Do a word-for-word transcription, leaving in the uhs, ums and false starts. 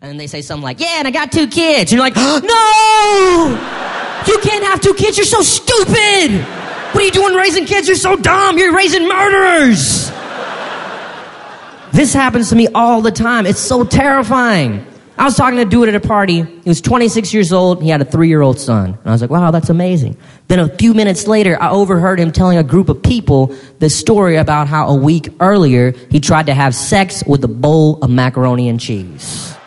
And they say something like, yeah, and I got two kids. And you're like, no! You can't have two kids. You're so stupid. What are you doing raising kids? You're so dumb. You're raising murderers. This happens to me all the time. It's so terrifying. I was talking to a dude at a party. He was twenty-six years old. He had a three-year-old son. And I was like, wow, that's amazing. Then a few minutes later, I overheard him telling a group of people this story about how a week earlier, he tried to have sex with a bowl of macaroni and cheese.